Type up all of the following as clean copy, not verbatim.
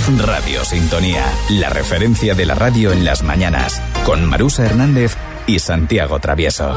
Radio Sintonía, la referencia de la radio en las mañanas, con Marusa Hernández y Santiago Travieso.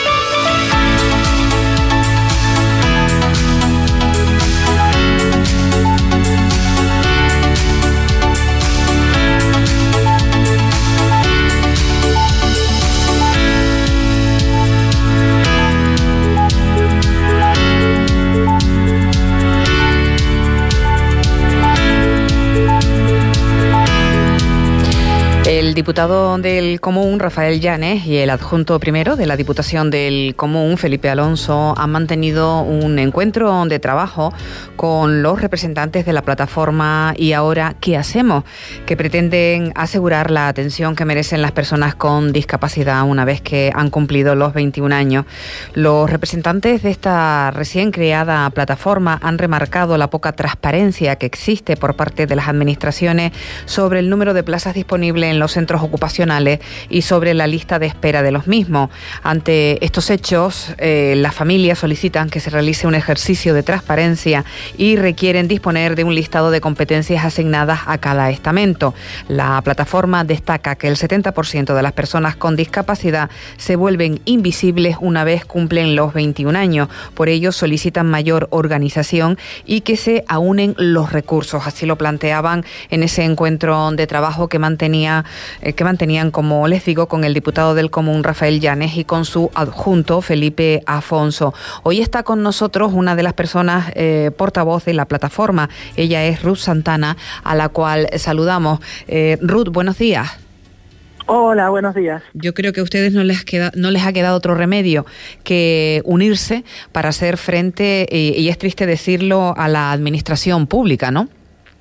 El diputado del Común, Rafael Llanes, y el adjunto primero de la Diputación del Común, Felipe Alonso, han mantenido un encuentro de trabajo con los representantes de la plataforma Y Ahora, ¿qué hacemos?, que pretenden asegurar la atención que merecen las personas con discapacidad una vez que han cumplido los 21 años. Los representantes de esta recién creada plataforma han remarcado la poca transparencia que existe por parte de las administraciones sobre el número de plazas disponibles en los centros ocupacionales y sobre la lista de espera de los mismos. Ante estos hechos, las familias solicitan que se realice un ejercicio de transparencia y requieren disponer de un listado de competencias asignadas a cada estamento. La plataforma destaca que el 70% de las personas con discapacidad se vuelven invisibles una vez cumplen los 21 años. Por ello solicitan mayor organización y que se aúnen los recursos. Así lo planteaban en ese encuentro de trabajo que mantenían, como les digo, con el diputado del Común, Rafael Llanes, y con su adjunto, Felipe Afonso. Hoy está con nosotros una de las personas portavoz de la plataforma. Ella es Ruth Santana, a la cual saludamos. Ruth, buenos días. Hola, buenos días. Yo creo que a ustedes no les ha quedado otro remedio que unirse para hacer frente, y es triste decirlo, a la administración pública, ¿no?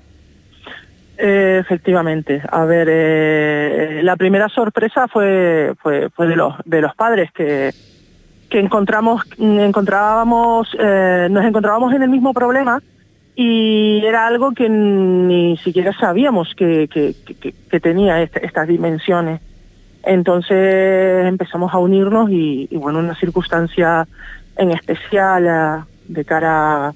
Efectivamente. A ver, la primera sorpresa fue de los padres que nos encontrábamos en el mismo problema, y era algo que ni siquiera sabíamos que tenía estas dimensiones. Entonces empezamos a unirnos y bueno, una circunstancia en especial de cara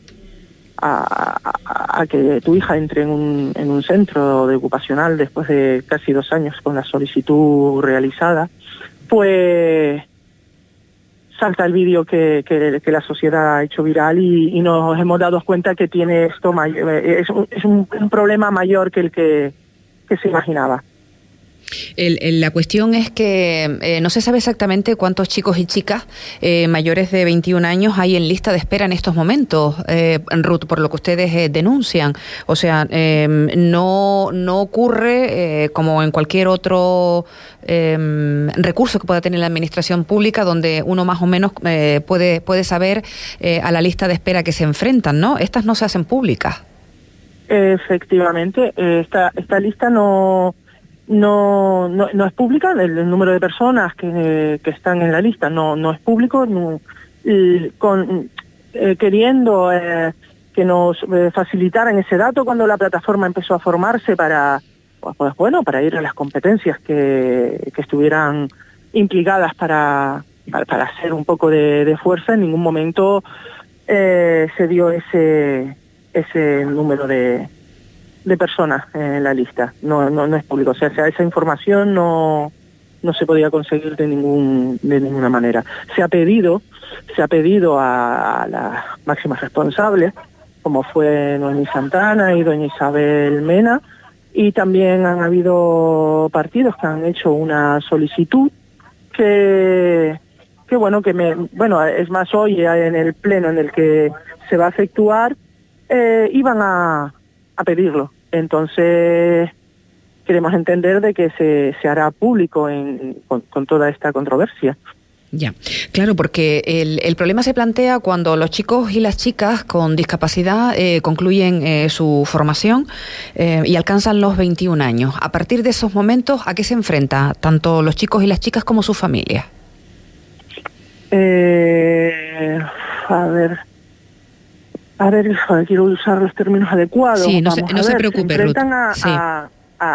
a que tu hija entre en un centro de ocupacional después de casi 2 años con la solicitud realizada, pues salta el vídeo que la sociedad ha hecho viral y nos hemos dado cuenta que tiene esto es un problema mayor que el que se imaginaba. La cuestión es que no se sabe exactamente cuántos chicos y chicas mayores de 21 años hay en lista de espera en estos momentos, Ruth, por lo que ustedes denuncian. O sea, no ocurre como en cualquier otro recurso que pueda tener la administración pública, donde uno más o menos puede saber a la lista de espera que se enfrentan, ¿no? Estas no se hacen públicas. Efectivamente, esta lista no es pública. El número de personas que están en la lista no es público, queriendo que nos facilitaran ese dato cuando la plataforma empezó a formarse para ir a las competencias que estuvieran implicadas para hacer un poco de fuerza. En ningún momento se dio ese número de personas en la lista. No es público. O sea, esa información no se podía conseguir de ninguna manera. Se ha pedido a las máximas responsables, como fue Noemí Santana y doña Isabel Mena, y también han habido partidos que han hecho una solicitud es más, hoy en el pleno en el que se va a efectuar, iban a pedirlo. Entonces queremos entender de que se hará público con toda esta controversia. Ya, claro, porque el problema se plantea cuando los chicos y las chicas con discapacidad concluyen su formación y alcanzan los 21 años. A partir de esos momentos, ¿a qué se enfrenta tanto los chicos y las chicas como sus familias? A ver, quiero usar los términos adecuados. Sí, no se preocupe, Ruth. Se enfrentan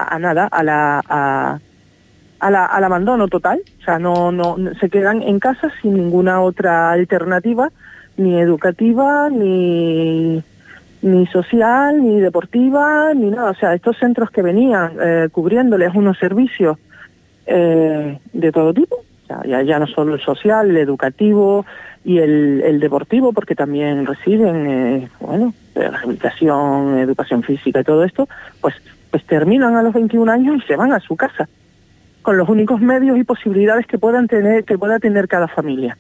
al abandono total. O sea, no se quedan en casa sin ninguna otra alternativa, ni educativa, ni ni social, ni deportiva, ni nada. O sea, estos centros que venían cubriéndoles unos servicios de todo tipo, o sea, ya no solo el social, el educativo y el deportivo, porque también reciben, rehabilitación, educación física y todo esto, pues terminan a los 21 años y se van a su casa, con los únicos medios y posibilidades que pueda tener cada familia.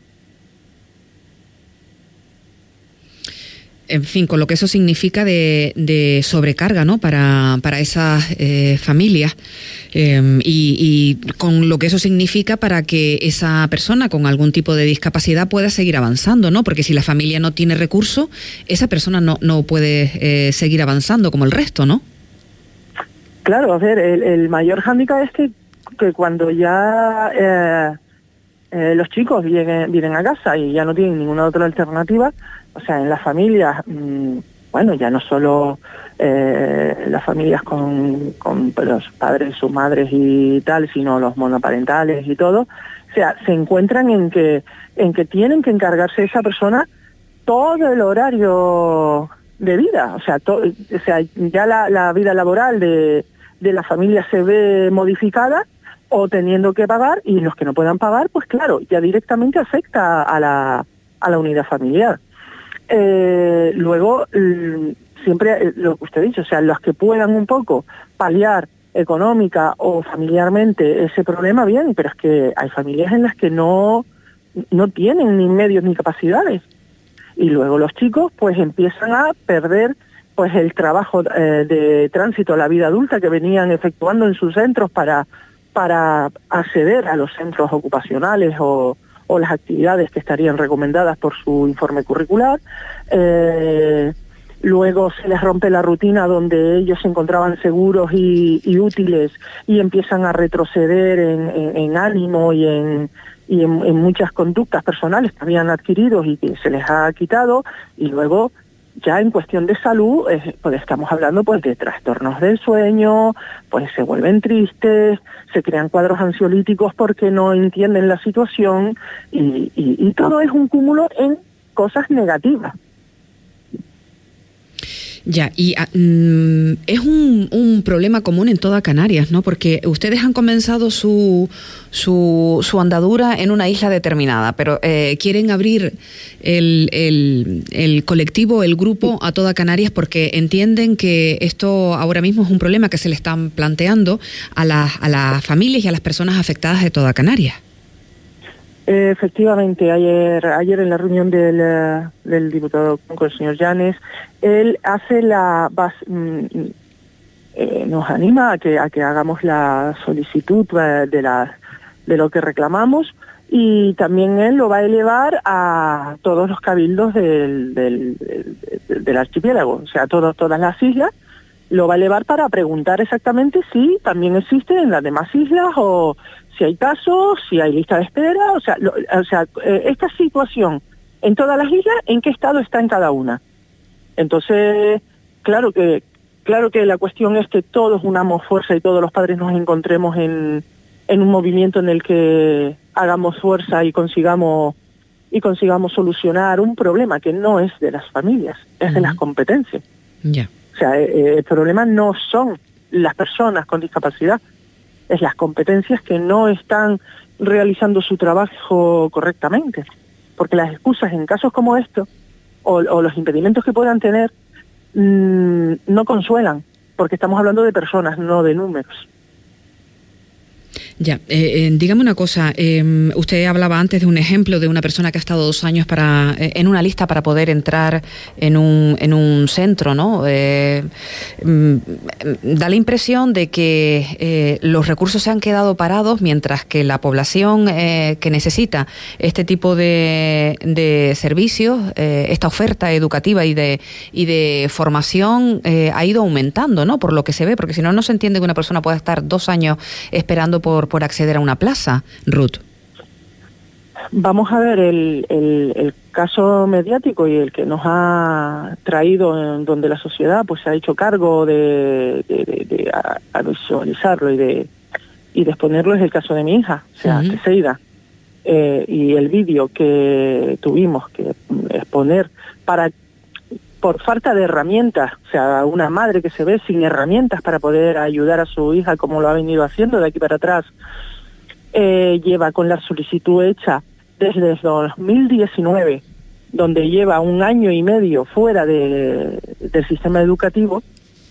En fin, con lo que eso significa de sobrecarga, ¿no? Para esas familias y con lo que eso significa para que esa persona con algún tipo de discapacidad pueda seguir avanzando, ¿no? Porque si la familia no tiene recursos, esa persona no puede seguir avanzando como el resto, ¿no? Claro, a ver, el mayor hándicap es que cuando ya los chicos vienen a casa y ya no tienen ninguna otra alternativa, o sea, en las familias, ya no solo las familias con los padres, sus madres y tal, sino los monoparentales y todo, o sea, se encuentran en que tienen que encargarse esa persona todo el horario de vida, o sea, ya la vida laboral de la familia se ve modificada o teniendo que pagar, y los que no puedan pagar, pues claro, ya directamente afecta a la unidad familiar. Luego, siempre lo que usted ha dicho, o sea, los que puedan un poco paliar económica o familiarmente ese problema, bien, pero es que hay familias en las que no tienen ni medios ni capacidades. Y luego los chicos pues empiezan a perder pues el trabajo de tránsito a la vida adulta que venían efectuando en sus centros para acceder a los centros ocupacionales o las actividades que estarían recomendadas por su informe curricular. Luego se les rompe la rutina donde ellos se encontraban seguros y útiles y empiezan a retroceder en ánimo y en muchas conductas personales que habían adquirido y que se les ha quitado. Y luego, ya en cuestión de salud, pues estamos hablando pues de trastornos del sueño, pues se vuelven tristes, se crean cuadros ansiolíticos porque no entienden la situación y todo es un cúmulo en cosas negativas. Ya, y es un problema común en toda Canarias, ¿no? Porque ustedes han comenzado su andadura en una isla determinada, pero quieren abrir el colectivo, el grupo a toda Canarias porque entienden que esto ahora mismo es un problema que se le están planteando a las familias y a las personas afectadas de toda Canarias. Efectivamente, ayer en la reunión del diputado con el señor Llanes, él hace nos anima a que hagamos la solicitud de lo que reclamamos, y también él lo va a elevar a todos los cabildos del archipiélago, o sea, todas las islas, lo va a elevar para preguntar exactamente si también existe en las demás islas o si hay casos, si hay lista de espera, o sea, esta situación en todas las islas, ¿en qué estado está en cada una? Entonces, claro que la cuestión es que todos unamos fuerza y todos los padres nos encontremos en un movimiento en el que hagamos fuerza y consigamos solucionar un problema que no es de las familias, es de las competencias. Ya. O sea, el problema no son las personas con discapacidad, es las competencias que no están realizando su trabajo correctamente. Porque las excusas en casos como estos, o los impedimentos que puedan tener, no consuelan, porque estamos hablando de personas, no de números. Ya, dígame una cosa, usted hablaba antes de un ejemplo de una persona que ha estado 2 años en una lista para poder entrar en un centro, ¿no? Da la impresión de que los recursos se han quedado parados mientras que la población que necesita este tipo de servicios, esta oferta educativa y de formación ha ido aumentando, ¿no? Por lo que se ve, porque si no se entiende que una persona pueda estar 2 años esperando por acceder a una plaza, Ruth. Vamos a ver el caso mediático y el que nos ha traído en donde la sociedad pues se ha hecho cargo de visualizarlo y de exponerlo, es el caso de mi hija, o sea, Teseida. Y el vídeo que tuvimos que exponer para por falta de herramientas, o sea, una madre que se ve sin herramientas para poder ayudar a su hija como lo ha venido haciendo de aquí para atrás, lleva con la solicitud hecha desde 2019, donde lleva 1 año y medio fuera del sistema educativo,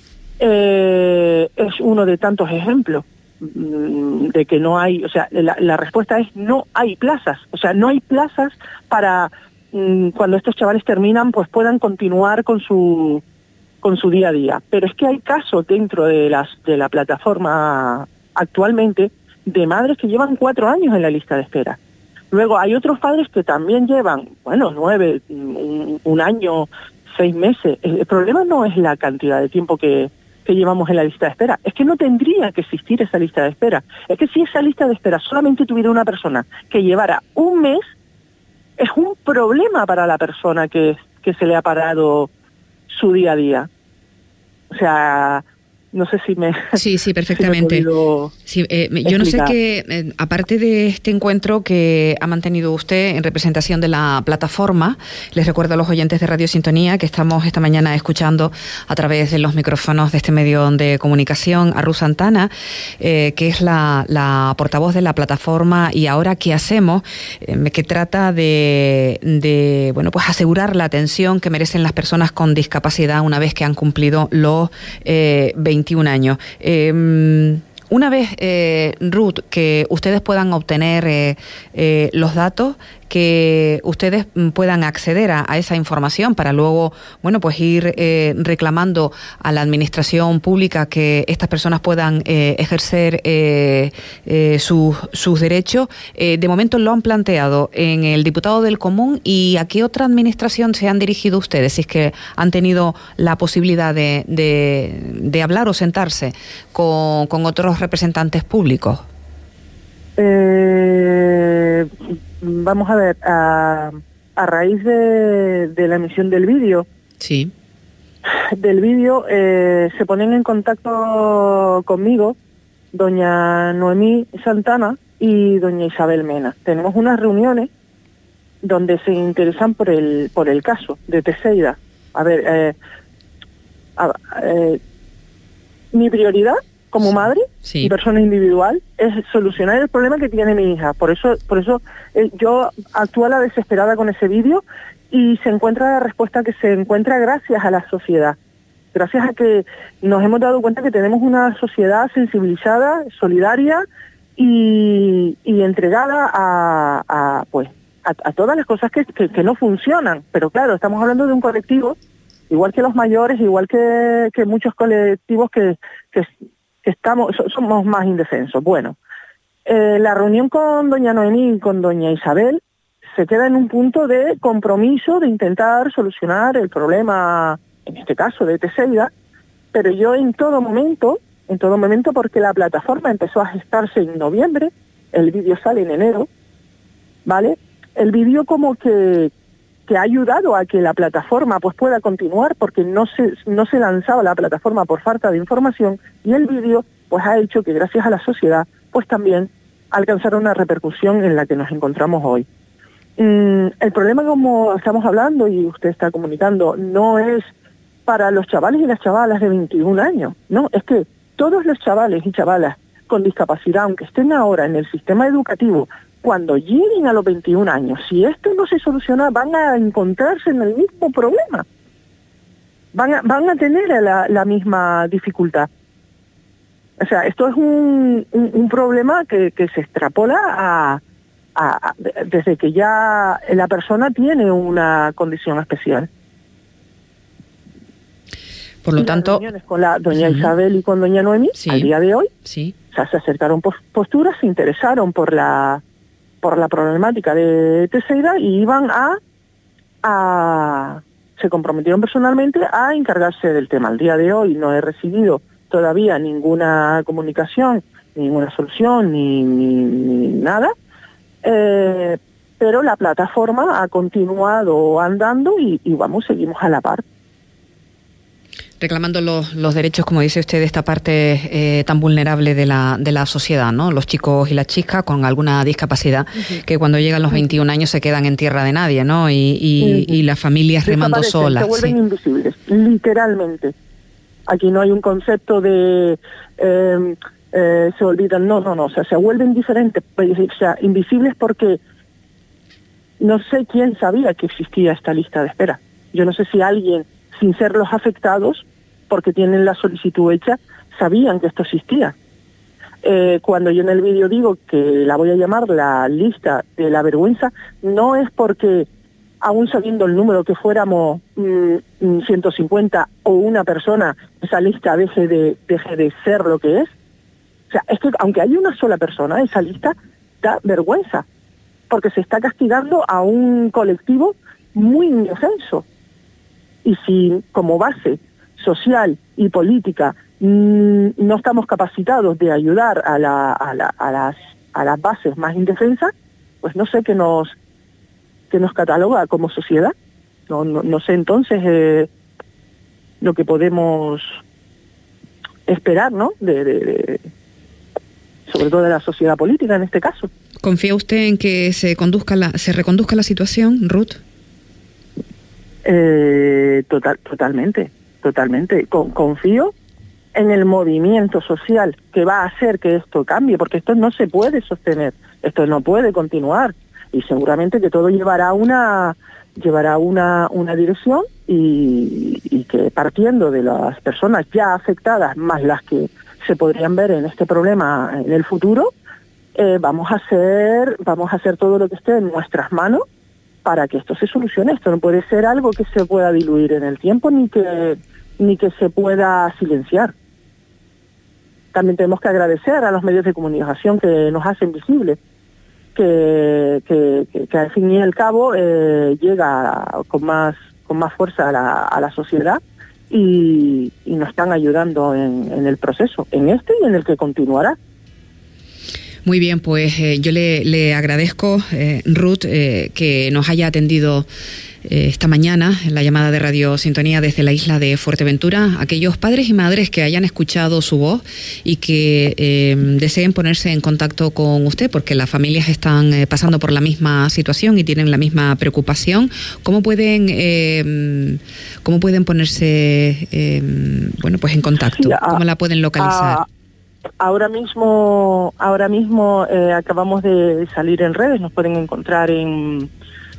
es uno de tantos ejemplos de que no hay, o sea, la respuesta es no hay plazas, o sea, no hay plazas para cuando estos chavales terminan, pues puedan continuar con su día a día. Pero es que hay casos dentro de la plataforma actualmente de madres que llevan 4 años en la lista de espera. Luego hay otros padres que también llevan, 9, 1 año, 6 meses. El problema no es la cantidad de tiempo que llevamos en la lista de espera. Es que no tendría que existir esa lista de espera. Es que si esa lista de espera solamente tuviera una persona que llevara 1 mes, es un problema para la persona que se le ha parado su día a día. O sea, no sé si me... Sí, perfectamente. Si yo no sé qué, aparte de este encuentro que ha mantenido usted en representación de la plataforma, les recuerdo a los oyentes de Radio Sintonía que estamos esta mañana escuchando a través de los micrófonos de este medio de comunicación a Ruth Santana, que es la portavoz de la plataforma Y Ahora ¿Qué Hacemos?, que trata de pues asegurar la atención que merecen las personas con discapacidad una vez que han cumplido los 21 años. Una vez, Ruth, que ustedes puedan obtener los datos, que ustedes puedan acceder a esa información para luego, pues ir reclamando a la administración pública que estas personas puedan ejercer sus derechos. De momento lo han planteado en el diputado del Común. ¿Y a qué otra administración se han dirigido ustedes, si es que han tenido la posibilidad de hablar o sentarse con otros representantes públicos? Vamos a ver, a raíz de la emisión del vídeo, sí, se ponen en contacto conmigo doña Noemí Santana y doña Isabel Mena. Tenemos unas reuniones donde se interesan por el caso de Teseida. A ver, mi prioridad como madre y persona individual es solucionar el problema que tiene mi hija. Por eso yo actúo a la desesperada con ese vídeo, y se encuentra la respuesta que se encuentra gracias a la sociedad, gracias a que nos hemos dado cuenta que tenemos una sociedad sensibilizada, solidaria y entregada a todas las cosas que no funcionan. Pero claro, estamos hablando de un colectivo, igual que los mayores, igual que muchos colectivos que somos más indefensos. Bueno, la reunión con doña Noemí y con doña Isabel se queda en un punto de compromiso de intentar solucionar el problema, en este caso de Teseida, pero yo en todo momento, porque la plataforma empezó a gestarse en noviembre, el vídeo sale en enero, ¿vale? El vídeo como que ha ayudado a que la plataforma pues pueda continuar, porque no se lanzaba la plataforma por falta de información, y el vídeo pues ha hecho que gracias a la sociedad pues también alcanzara una repercusión en la que nos encontramos hoy. El problema, como estamos hablando y usted está comunicando, no es para los chavales y las chavalas de 21 años, no, es que todos los chavales y chavalas con discapacidad, aunque estén ahora en el sistema educativo, cuando lleguen a los 21 años, si esto no se soluciona, van a encontrarse en el mismo problema. Van a tener la misma dificultad. O sea, esto es un problema que se extrapola desde que ya la persona tiene una condición especial. Por lo tanto, las reuniones con la doña Isabel y con doña Noemí, al día de hoy, se acercaron posturas, se interesaron por la problemática de Teseida y iban se comprometieron personalmente a encargarse del tema. Al día de hoy no he recibido todavía ninguna comunicación, ninguna solución, ni nada, pero la plataforma ha continuado andando y seguimos a la par. Reclamando los derechos, como dice usted, de esta parte tan vulnerable de la sociedad, ¿no? Los chicos y las chicas con alguna discapacidad que cuando llegan los 21 años se quedan en tierra de nadie, ¿no? Y las familias remando solas. Se vuelven invisibles, literalmente. Aquí no hay un concepto de se olvidan, no, o sea, se vuelven diferentes, o sea, invisibles porque no sé quién sabía que existía esta lista de espera. Yo no sé si alguien, sin ser los afectados, porque tienen la solicitud hecha, sabían que esto existía. Cuando yo en el vídeo digo que la voy a llamar la lista de la vergüenza, no es porque, aún sabiendo el número que fuéramos 150 o una persona, esa lista deje de ser lo que es. O sea, es que aunque haya una sola persona, esa lista da vergüenza, porque se está castigando a un colectivo muy indefenso. Y si como base social y política no estamos capacitados de ayudar a las bases más indefensas, pues no sé qué nos cataloga como sociedad. No sé entonces lo que podemos esperar, ¿no? Sobre todo de la sociedad política en este caso. ¿Confía usted en que se reconduzca la situación, Ruth? Totalmente. Confío en el movimiento social que va a hacer que esto cambie, porque esto no se puede sostener, esto no puede continuar, y seguramente que todo llevará una dirección y que partiendo de las personas ya afectadas más las que se podrían ver en este problema en el futuro, vamos a hacer todo lo que esté en nuestras manos para que esto se solucione. Esto no puede ser algo que se pueda diluir en el tiempo ni que se pueda silenciar. También tenemos que agradecer a los medios de comunicación que nos hacen visibles, que al fin y al cabo llega con más fuerza a la sociedad y nos están ayudando en el proceso, en este y en el que continuará. Muy bien, pues yo le agradezco, Ruth, que nos haya atendido esta mañana en la llamada de Radio Sintonía desde la isla de Fuerteventura. Aquellos padres y madres que hayan escuchado su voz y que deseen ponerse en contacto con usted, porque las familias están pasando por la misma situación y tienen la misma preocupación, ¿cómo pueden ponerse pues en contacto? Sí, ¿Cómo la pueden localizar? Ahora mismo acabamos de salir en redes, nos pueden encontrar en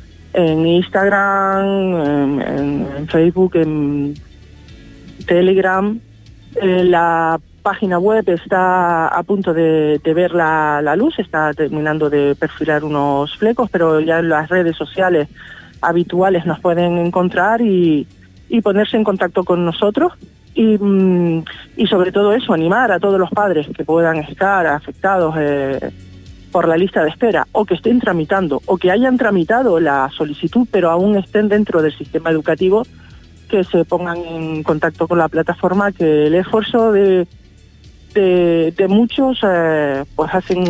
Instagram, en Facebook, en Telegram. La página web está a punto de ver la luz, está terminando de perfilar unos flecos, pero ya en las redes sociales habituales nos pueden encontrar y ponerse en contacto con nosotros. Y sobre todo eso, animar a todos los padres que puedan estar afectados por la lista de espera, o que estén tramitando, o que hayan tramitado la solicitud, pero aún estén dentro del sistema educativo, que se pongan en contacto con la plataforma, que el esfuerzo de muchos pues hacen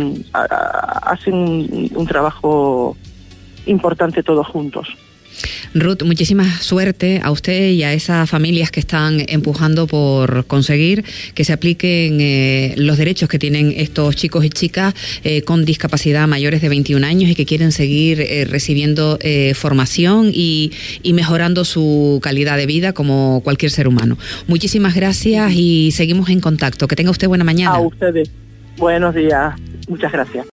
un trabajo importante todos juntos. Ruth, muchísima suerte a usted y a esas familias que están empujando por conseguir que se apliquen los derechos que tienen estos chicos y chicas con discapacidad mayores de 21 años y que quieren seguir recibiendo formación y mejorando su calidad de vida como cualquier ser humano. Muchísimas gracias y seguimos en contacto. Que tenga usted buena mañana. A ustedes. Buenos días. Muchas gracias.